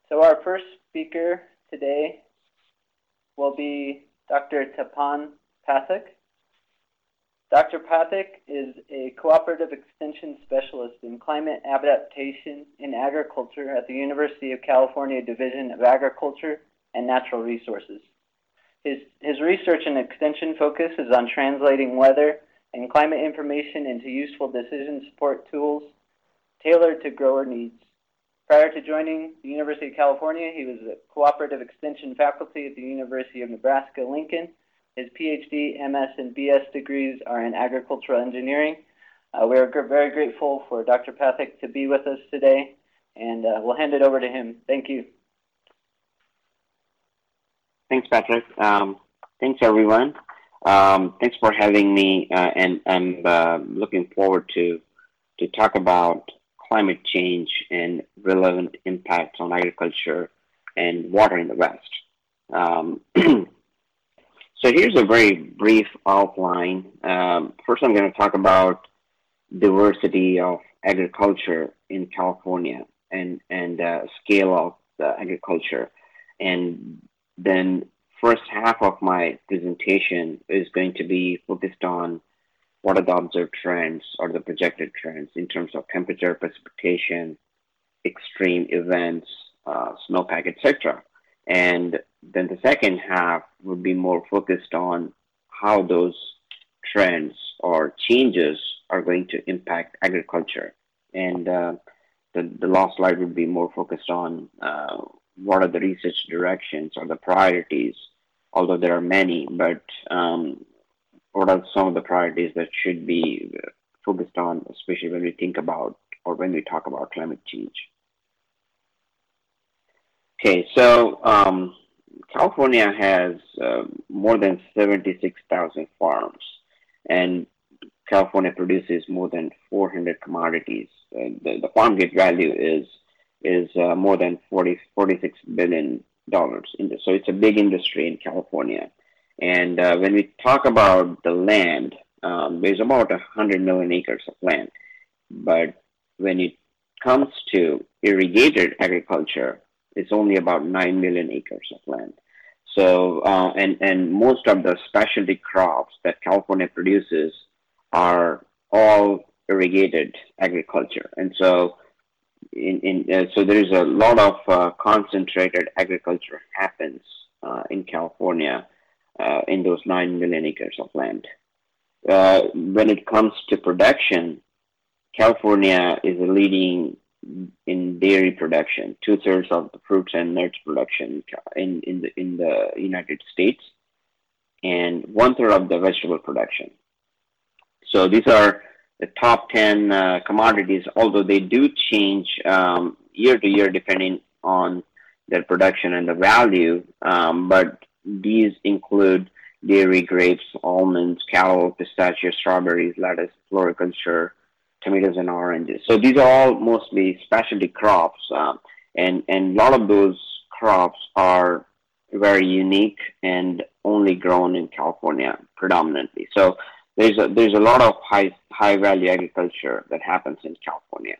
So our first speaker today will be Dr. Tapan Pathak. Dr. Pathak is a cooperative extension specialist in climate adaptation in agriculture at the University of California Division of Agriculture and Natural Resources. His research and extension focus is on translating weather and climate information into useful decision support tools tailored to grower needs. Prior to joining the University of California, he was a cooperative extension faculty at the University of Nebraska-Lincoln. His PhD, MS, and BS degrees are in agricultural engineering. We are very grateful for Dr. Pathak to be with us today, and we'll hand it over to him. Thank you. Thanks, Patrick. Thanks, everyone. Thanks for having me, and I'm looking forward to talk about climate change and relevant impacts on agriculture and water in the West. So here's a very brief outline. First, I'm going to talk about diversity of agriculture in California and scale of the agriculture. And then first half of my presentation is going to be focused on what are the observed trends or the projected trends in terms of temperature, precipitation, extreme events, snowpack, etc. And then the second half would be more focused on how those trends or changes are going to impact agriculture. And the last slide would be more focused on what are the research directions or the priorities, although there are many, but what are some of the priorities that should be focused on, especially when we think about or when we talk about climate change. Okay, so California has more than 76,000 farms, and California produces more than 400 commodities. The farm gate value is more than $46 billion. So it's a big industry in California. And when we talk about the land, there's about 100 million acres of land. But when it comes to irrigated agriculture, it's only about 9 million acres of land. So, and most of the specialty crops that California produces are all irrigated agriculture. And so, so there is a lot of concentrated agriculture happens in California in those 9 million acres of land. When it comes to production, California is leading in dairy production, 2/3 of the fruits and nuts production in the United States, and 1/3 of the vegetable production. So these are the top 10 commodities, although they do change year to year depending on their production and the value, but these include dairy, grapes, almonds, cattle, pistachio, strawberries, lettuce, floriculture, tomatoes, and oranges. So these are all mostly specialty crops, and a lot of those crops are very unique and only grown in California predominantly. So there's a lot of high value agriculture that happens in California.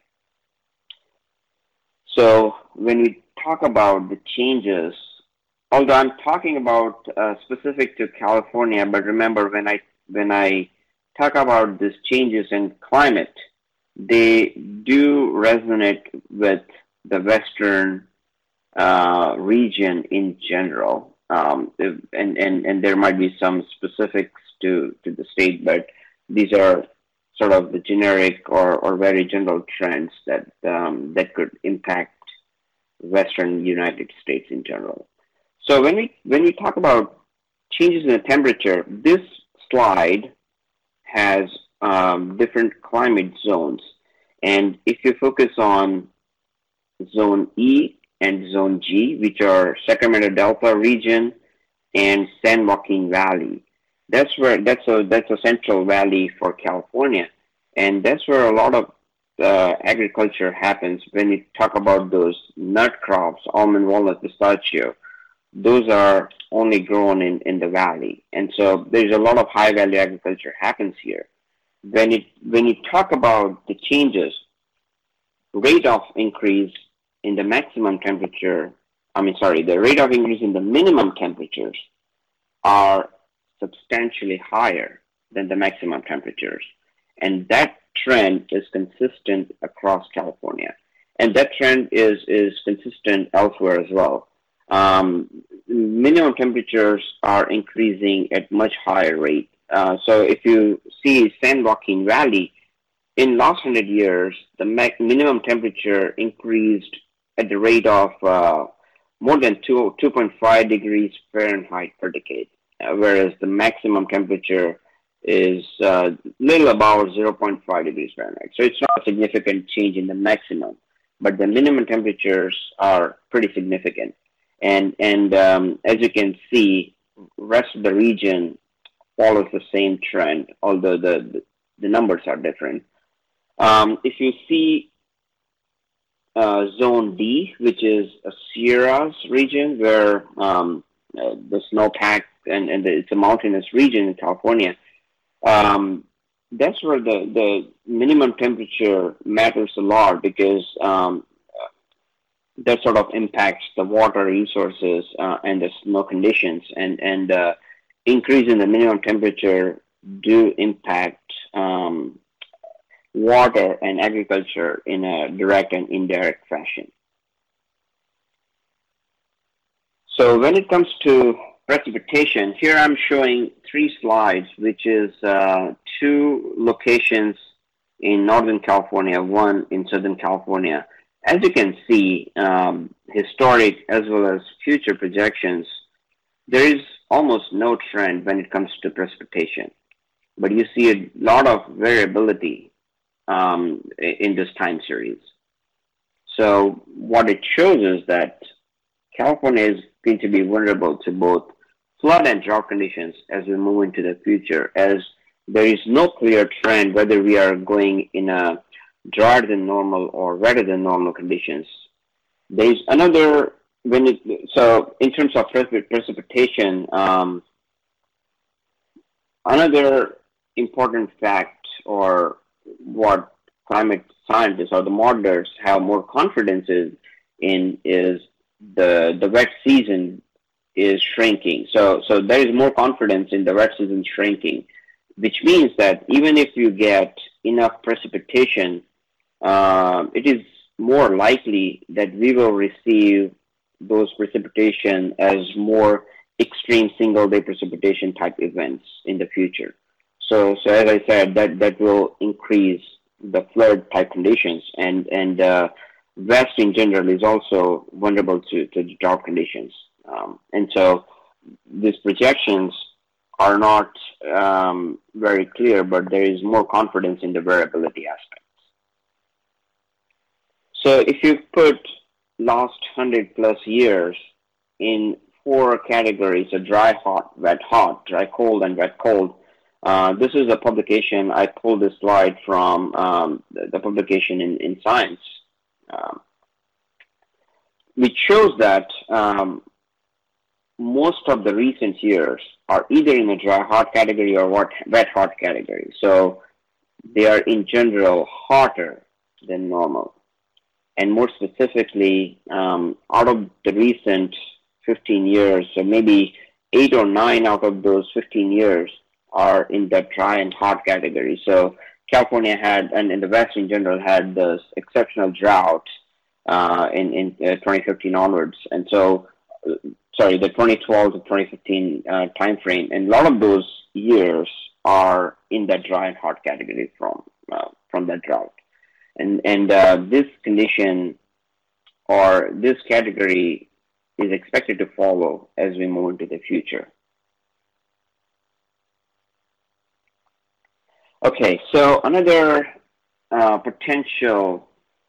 So when we talk about the changes, although I'm talking about specific to California, but remember when I talk about these changes in climate, they do resonate with the Western region in general, and there might be some specifics to the state, but these are sort of the generic or very general trends that could impact Western United States in general. So when we talk about changes in the temperature, this slide has different climate zones, and if you focus on zone E and zone G, which are Sacramento Delta region and San Joaquin Valley, that's a central valley for California, and that's where a lot of agriculture happens. When you talk about those nut crops, almond, walnut, pistachio, those are only grown in the valley, and so there's a lot of high value agriculture happens here. When you talk about the changes, rate of increase in the maximum temperature, the rate of increase in the minimum temperatures are substantially higher than the maximum temperatures. And that trend is consistent across California. And that trend is consistent elsewhere as well. Minimum temperatures are increasing at much higher rate. So if you see San Joaquin Valley, in last 100 years, the minimum temperature increased at the rate of more than 2.5 degrees Fahrenheit per decade, whereas the maximum temperature is little above 0.5 degrees Fahrenheit. So it's not a significant change in the maximum, but the minimum temperatures are pretty significant. And as you can see, rest of the region follows the same trend, although the numbers are different. If you see Zone D, which is a Sierras region where the snowpack and it's a mountainous region in California, that's where the minimum temperature matters a lot because that sort of impacts the water resources and the snow conditions, and increase in the minimum temperature do impact water and agriculture in a direct and indirect fashion. So when it comes to precipitation, here I'm showing 3 slides, which is 2 locations in Northern California, 1 in Southern California. As you can see, historic as well as future projections, there is almost no trend when it comes to precipitation, but you see a lot of variability in this time series. So what it shows is that California is going to be vulnerable to both flood and drought conditions as we move into the future, as there is no clear trend whether we are going in a drier than normal or wetter than normal conditions. There is another, so in terms of precipitation, another important fact, or what climate scientists or the modelers have more confidence in is the wet season is shrinking. So there is more confidence in the wet season shrinking, which means that even if you get enough precipitation, it is more likely that we will receive those precipitation as more extreme single-day precipitation type events in the future. So as I said, that will increase the flood type conditions, and West in general is also vulnerable to drought conditions. And so these projections are not very clear, but there is more confidence in the variability aspects. So if you put last 100 plus years in 4 categories, so dry, hot, wet, hot, dry, cold, and wet, cold, this is a publication. I pulled this slide from the publication in Science, which shows that most of the recent years are either in the dry, hot category or wet, hot category. So they are in general hotter than normal. And more specifically, out of the recent 15 years, so maybe 8 or 9 out of those 15 years are in the dry and hot category. So California had, and in the West in general, had this exceptional drought in 2015 onwards. And so, the 2012 to 2015 time frame, and a lot of those years are in the dry and hot category from that drought. And this condition or this category is expected to follow as we move into the future. Okay, so another potential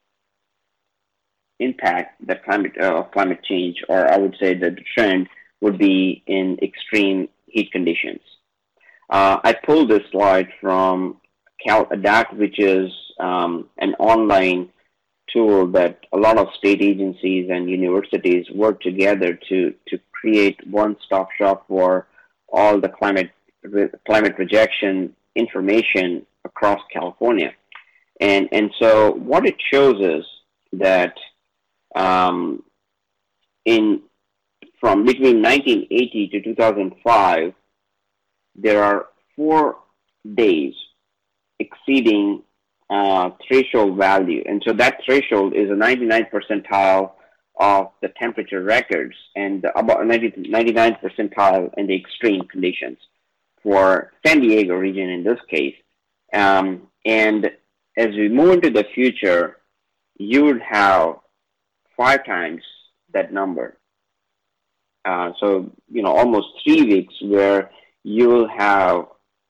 impact that climate change, or I would say that the trend, would be in extreme heat conditions. I pulled this slide from CalAdapt, which is an online tool that a lot of state agencies and universities work together to create one-stop shop for all the climate projection information across California. And so what it shows is that Um, in from between 1980 to 2005, there are 4 days exceeding threshold value, and so that threshold is a 99th percentile of the temperature records and about 99th percentile in the extreme conditions for San Diego region in this case. And as we move into the future, you would have 5 times that number. So, almost 3 weeks where you will have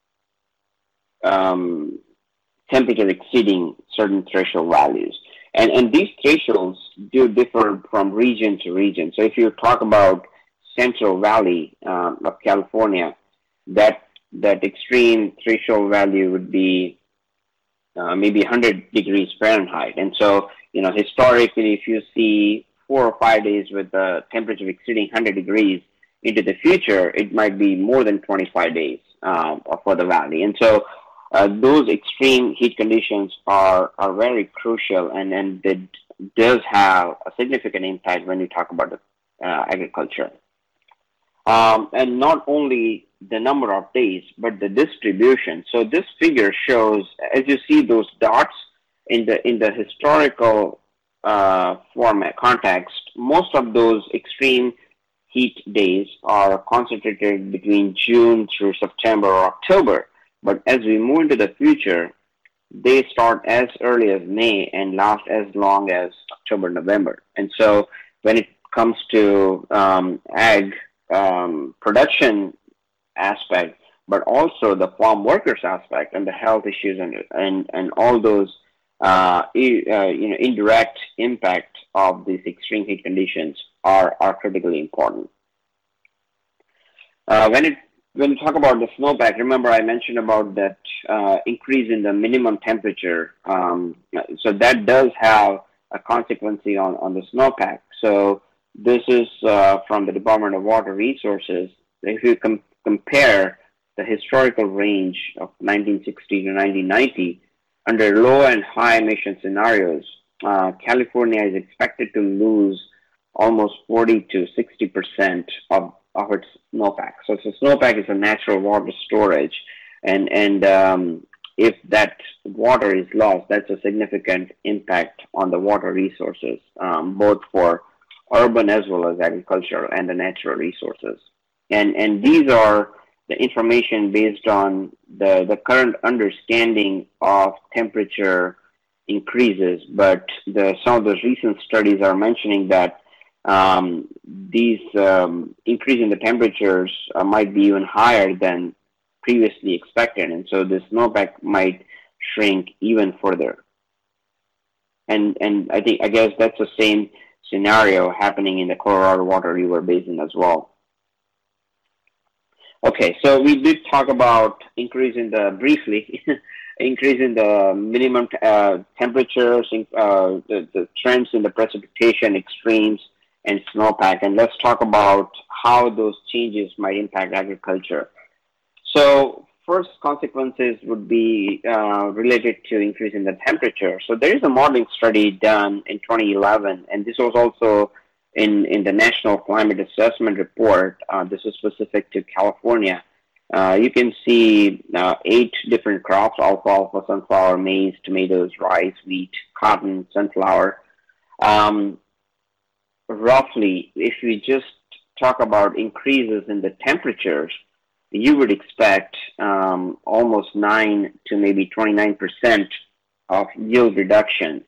temperature exceeding certain threshold values. And these thresholds do differ from region to region. So if you talk about Central Valley of California, that extreme threshold value would be maybe 100 degrees Fahrenheit. And so, historically, if you see 4 or 5 days with the temperature exceeding 100 degrees into the future, it might be more than 25 days for the valley. And so those extreme heat conditions are very crucial, and it does have a significant impact when you talk about agriculture. And not only the number of days, but the distribution. So this figure shows, as you see those dots in the historical format context, most of those extreme heat days are concentrated between June through September or October. But as we move into the future, they start as early as May and last as long as October, November. And so when it comes to ag production aspect, but also the farm workers aspect and the health issues and all those indirect impact of these extreme heat conditions are critically important. When you talk about the snowpack, remember I mentioned about that increase in the minimum temperature. So that does have a consequence on the snowpack. So this is from the Department of Water Resources. If you compare the historical range of 1960 to 1990, under low and high emission scenarios, California is expected to lose almost 40 to 60% of its snowpack. So snowpack is a natural water storage, and if that water is lost, that's a significant impact on the water resources, both for urban as well as agriculture and the natural resources. And these are the information based on the current understanding of temperature increases, but some of those recent studies are mentioning that these increase in the temperatures might be even higher than previously expected, and so the snowpack might shrink even further. And I guess that's the same scenario happening in the Colorado Water River Basin as well. Okay, so we did talk about briefly increase in the minimum temperatures, the trends in the precipitation extremes and snowpack, and let's talk about how those changes might impact agriculture. So first consequences would be related to increase in the temperature. So there is a modeling study done in 2011, and this was also in the National Climate Assessment Report. This is specific to California. You can see 8 different crops: alfalfa, sunflower, maize, tomatoes, rice, wheat, cotton, sunflower. Roughly, if we just talk about increases in the temperatures, you would expect almost 9 to maybe 29% of yield reduction,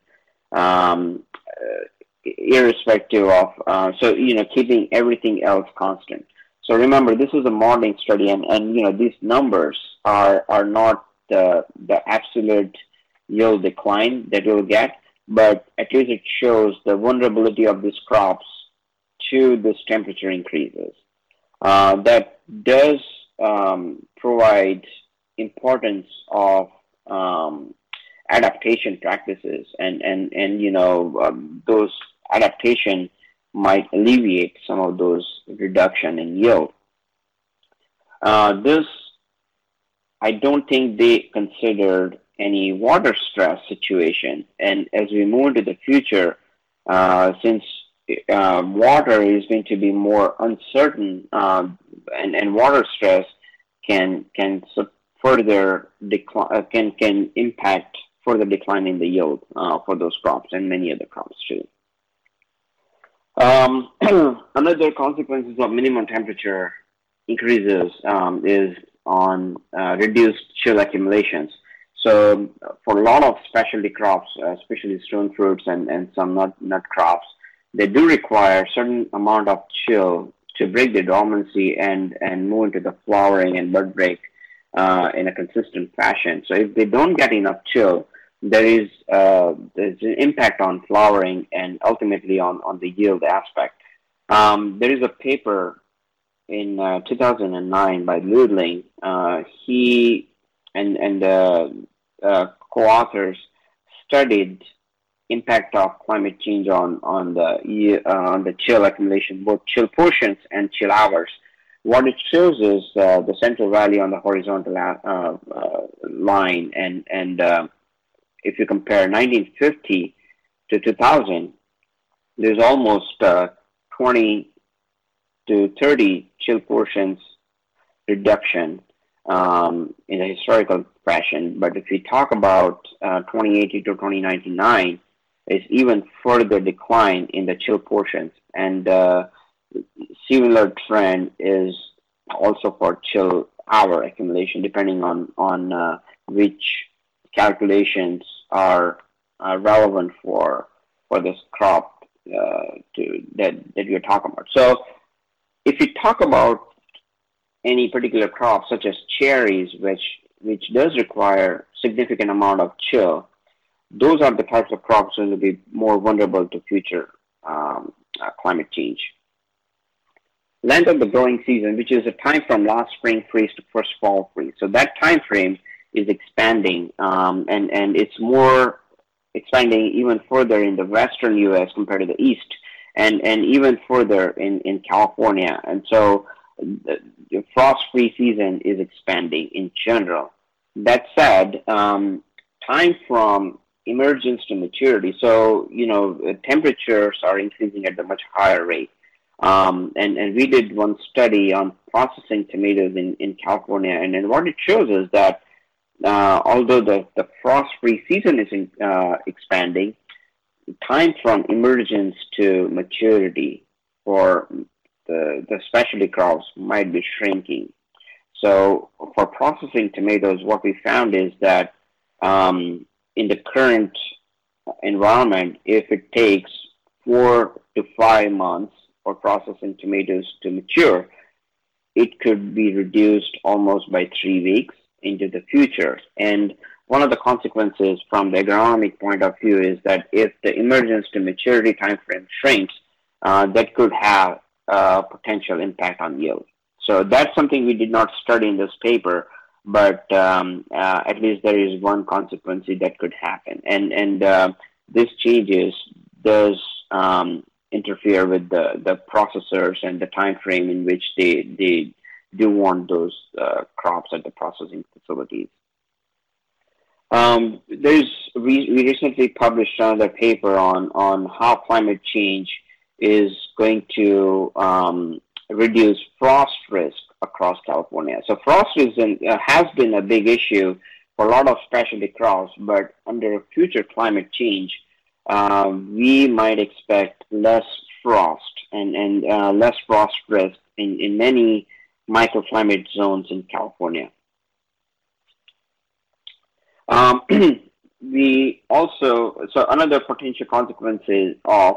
irrespective of, keeping everything else constant. So remember, this is a modeling study, and these numbers are not the absolute yield decline that you'll get, but at least it shows the vulnerability of these crops to this temperature increases. That does provide importance of adaptation practices, and those adaptation might alleviate some of those reduction in yield. This, I don't think they considered any water stress situation, and as we move into the future, since water is going to be more uncertain, and water stress can further decline, can impact further decline in the yield for those crops and many other crops too. Another consequences of minimum temperature increases is on reduced chill accumulations. So for a lot of specialty crops, especially stone fruits and some nut crops, they do require certain amount of chill to break the dormancy and move into the flowering and bud break in a consistent fashion. So if they don't get enough chill, there's an impact on flowering and ultimately on the yield aspect. There is a paper in 2009 by Ludling. He and co-authors studied impact of climate change on the chill accumulation, both chill portions and chill hours. What it shows is the central valley on the horizontal line, and if you compare 1950 to 2000, there's almost 20 to 30 chill portions reduction in a historical fashion. But if we talk about 2080 to 2099, it's even further decline in the chill portions. And similar trend is also for chill hour accumulation, depending on which calculations are relevant for this crop that we're talking about. So if you talk about any particular crop, such as cherries, which does require significant amount of chill, those are the types of crops that will be more vulnerable to future climate change. Length of the growing season, which is a time from last spring freeze to first fall freeze. So that time frame is expanding, and it's more expanding even further in the western U.S. compared to the east, and even further in California. And so the frost-free season is expanding in general. That said, time from emergence to maturity, so temperatures are increasing at a much higher rate. And we did one study on processing tomatoes in California, and what it shows is that although the frost-free season is expanding, time from emergence to maturity for the specialty crops might be shrinking. So for processing tomatoes, what we found is that in the current environment, if it takes 4 to 5 months for processing tomatoes to mature, it could be reduced almost by 3 weeks into the future. And one of the consequences from the agronomic point of view is that if the emergence to maturity time frame shrinks, that could have a potential impact on yield. So that's something we did not study in this paper, but at least there is one consequence that could happen. And this changes does interfere with the processors and the time frame in which they do want those crops at the processing facilities. We recently published another paper on how climate change is going to reduce frost risk across California. So frost has been a big issue for a lot of specialty crops, but under future climate change, we might expect less frost and less frost risk in many microclimate zones in California. So another potential consequences of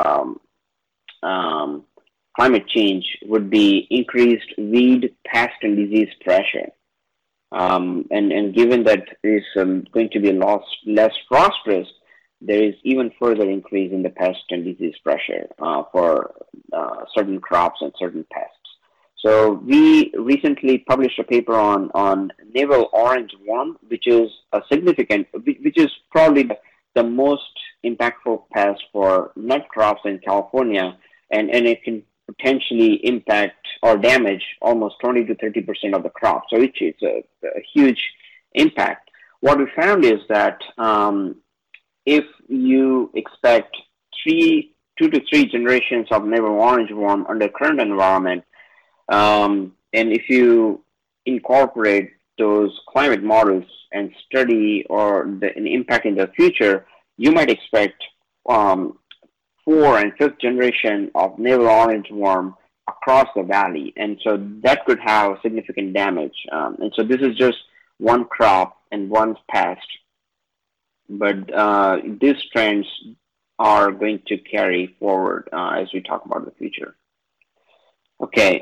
climate change would be increased weed, pest, and disease pressure. And given that there is going to be less frost risk, there is even further increase in the pest and disease pressure for certain crops and certain pests. So we recently published a paper on navel orange worm, which is which is probably the most impactful pest for nut crops in California, and it can potentially impact or damage almost 20 to 30% of the crop. So it's a huge impact. What we found is that if you expect two to three generations of navel orange worm under current environment. And if you incorporate those climate models and study an impact in the future, you might expect fourth and fifth generation of navel orange worm across the valley, and so that could have significant damage. And so this is just one crop and one pest, but these trends are going to carry forward as we talk about the future. Okay,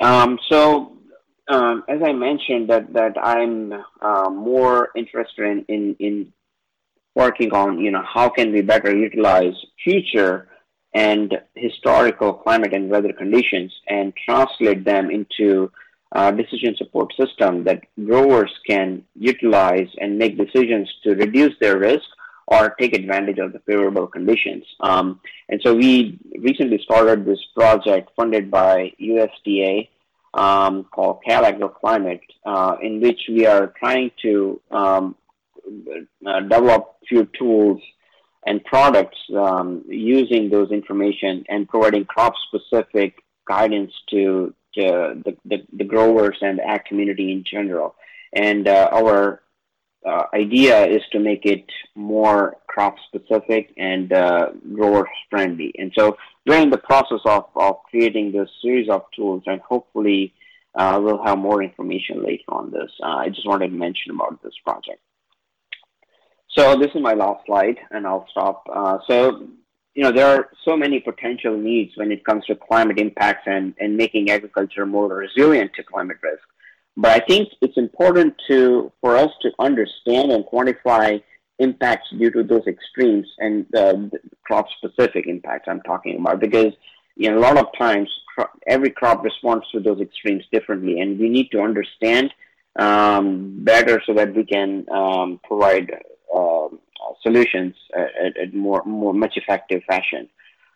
as I mentioned, that I'm more interested in working on, how can we better utilize future and historical climate and weather conditions and translate them into a decision support system that growers can utilize and make decisions to reduce their risk or take advantage of the favorable conditions. And so we recently started this project funded by USDA called CalAgroClimate, in which we are trying to develop few tools and products using those information and providing crop-specific guidance to the growers and the ag community in general. And our idea is to make it more crop-specific and grower-friendly. And so we're in the process of creating this series of tools, and hopefully we'll have more information later on this. I just wanted to mention about this project. So this is my last slide, and I'll stop. There are so many potential needs when it comes to climate impacts and making agriculture more resilient to climate risk. But I think it's important for us to understand and quantify impacts due to those extremes and the crop-specific impacts I'm talking about, because a lot of times every crop responds to those extremes differently, and we need to understand better so that we can provide solutions at much effective fashion.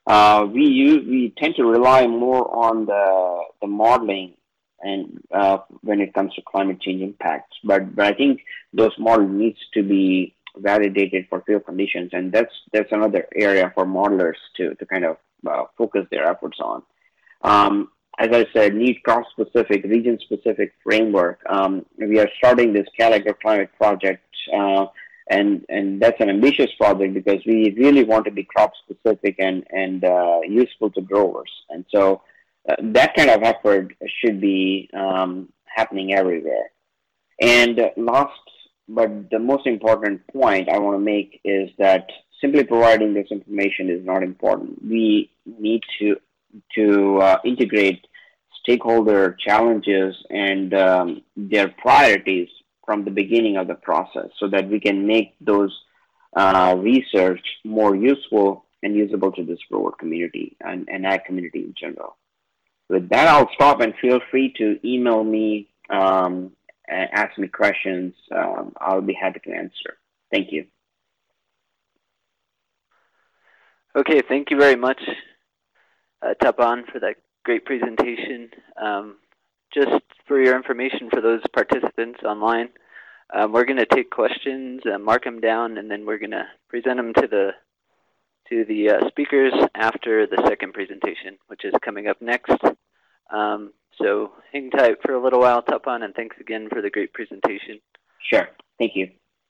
We tend to rely more on the modeling and when it comes to climate change impacts, but I think those models needs to be validated for field conditions, and that's another area for modelers to kind of focus their efforts on. As I said, need crop-specific, region-specific framework. We are starting this CalAgroClimate project, and that's an ambitious project because we really want to be crop-specific and useful to growers. And so that kind of effort should be happening everywhere. And last, but the most important point I want to make is that simply providing this information is not important. We need to integrate stakeholder challenges and their priorities from the beginning of the process so that we can make those research more useful and usable to this grower community and ag community in general. With that, I'll stop, and feel free to email me and ask me questions. I'll be happy to answer. Thank you. Okay, thank you very much, Tapan, for that great presentation. Just for your information for those participants online, we're going to take questions, mark them down, and then we're going to present them to the speakers after the second presentation, which is coming up next. So hang tight for a little while, Tapan, and thanks again for the great presentation. Sure. Thank you.